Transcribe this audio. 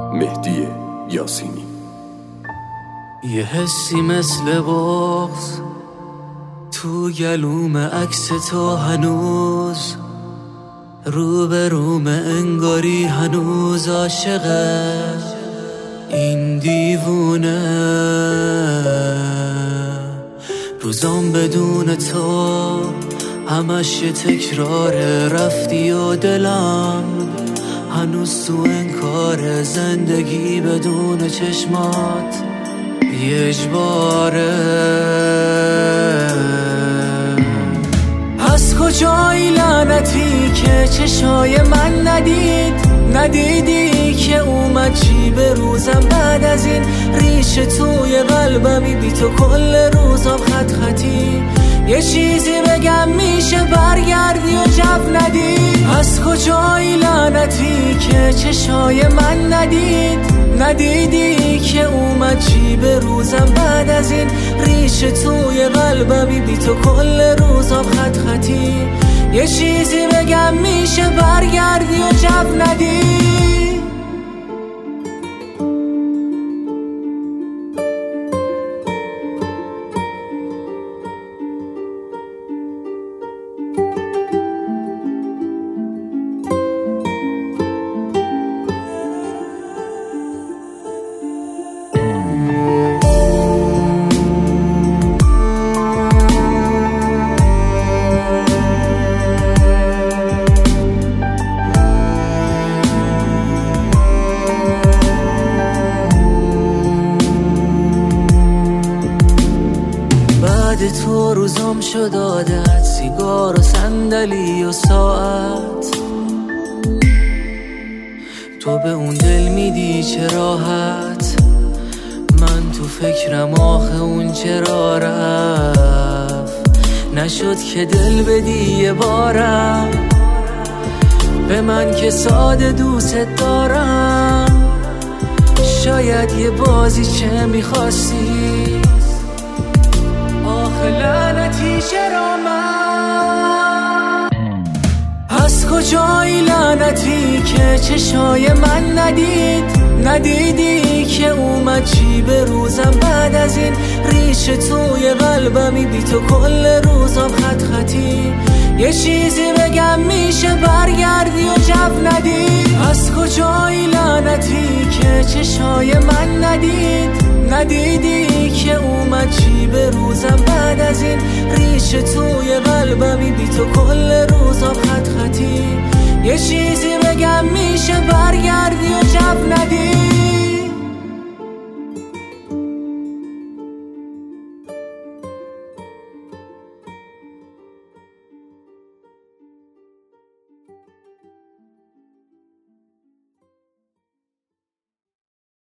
مهدی یاسینی. یه حسی مثل بغض تو گلوم عکس تو هنوز روبروم، انگاری هنوز عاشقه این دیوونه. روزام بدون تو همش یه تکراره، رفتی و دلم هنوز تو انکار. زندگی بدون چشمات یه اجباره. از کجایی لعنتی که چشای من ندیدی که اومد چی به روزم بعد از این. ریشه توی قلبمی بی تو کل روزم خط خطی. یه چیزی بگم میشه برگردی و جو ندی. از کجایی لعنتی که چشای من ندیدی که اومد چی به روزم بعد از این. ریشه توی قلبمی بی تو کل روزم خط خطی. یه چیزی بگم میشه برگردی و جو ندی. تو روزم شد عادت، سیگار و صندلی و ساعت. تو به اون دل میدی چه راحت، من تو فکرم آخه اون چرا رفت. نشد که دل بدی یه بارم به من که ساده دوست دارم. شاید یه بازی چه میخواستی، لعنتی چرا من. از کجایی لعنتی که چشای من ندیدی که اومد چی به روزم بعد از این. ریشه توی قلبمی بی تو کل روزم خط خطی. یه چیزی بگم میشه برگردی و جو ندی. از کجایی لعنتی که چشای من ندیدی که اومد چی به روزم بعد از این. ریشه توی قلبمی بی تو کل روزم